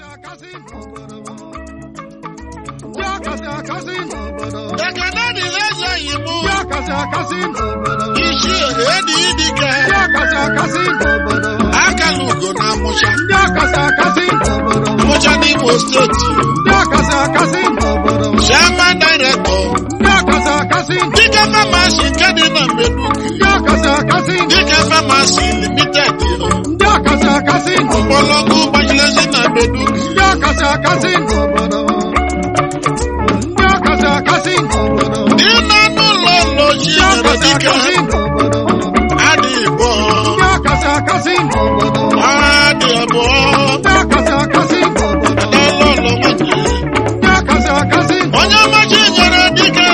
Akalugo na Amusha. Amusha n'Imo State. Chairman Director. Dike Pharmacy nke dị na Mbenuki. Dike Pharmacy Limited. Ọ̀pọ̀lọpọ̀ gbajúlẹ̀sí na Mbenuki. Nínú n'ụlọ lọjí ẹ̀rọ dike. Adị Igbo. Adị Igbo. Onye ọmachi nyere dike.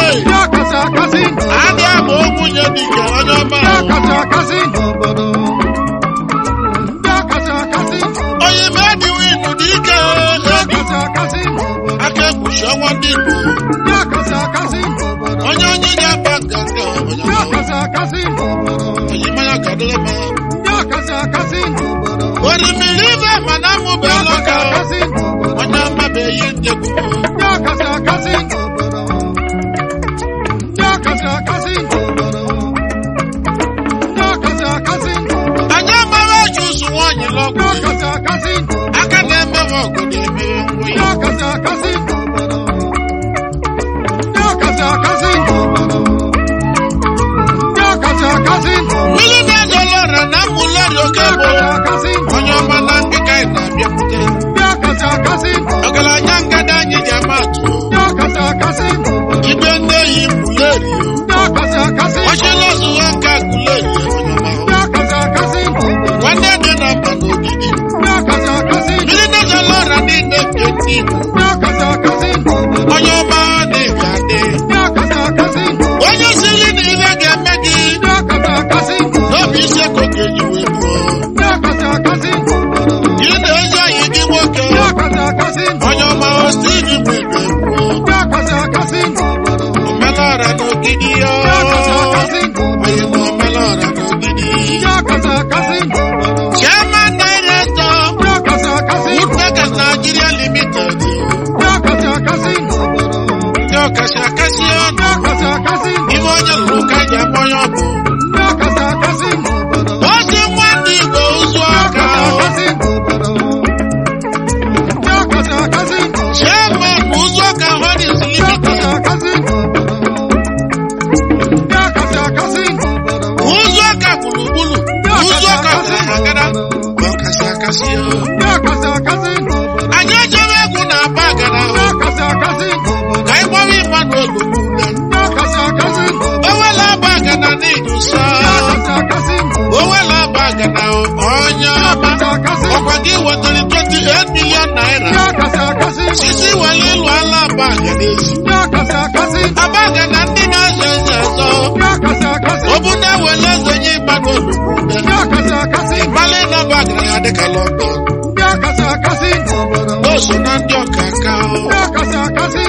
Adị Igbo nwunye dike onye ọma. Onye mmadụ winu dike. Aka ekpuchi ọnwa ndị Igbo. Onye ga-agba nke onye mmanya gadịrị ma. Orimilive mana mụbe lọka. Onye mmabe yi ndegwu. Anya mara jusu nwanyị lọgwụ. Aka na-eme ọgụ na-eme nwe ya. Mmiri na-ezolọra na mmụlọri oke bụ onye ọma na ndị ka anyị na-abịakwute. Ọgaranya ngada anyị ji ama atụ. Ibe ndị eyi mmụlọri. Ọchịla ọzụwa nke agụlọri onye ọma. Nwanne dị na mba n'ogidi. Mmiri na-ezolọra niile nke ndị Igbo. Onye ọma na-ebi adị. Onye siri na ihe ga-eme gị. N'obi isi eko ga-eji wee buo. Ị na-eji anyị dị nwoke. Onye ọma Steve bụ igwe buo. Omelara n'ogidi ya. Onye ma omelara n'ogidi. Chairman Director. Woodpeckers Nigeria Limited. Ndị ọkasị akasị ọnụ. Ibe onye lụrụ ka ji akpọ ya ọbụ. Ozi nwa ndị Igbo ụzụ aka. Chairman ụzụ aka Holdings Limited. Ụzụ aka gburugburu. Ụzụ aka agara. Ọkasị akasị ya. Anyị ejebe egwu na aba agara. Ka ị gbawa ịma n'olugbu. Owela aba agana n'ijusa. Owela aba agana onye ọma. Ọkwa gị wetara 28 million naira. Sisi wale ịlụ ala aba agana ezi. Aba agana ndị na-azọ eze ọzọ. Obu na-ewele eze nye ịgba n'olugbu. Ịgbala ịna aba agana ya dịka London. O so na ndị ọka aka.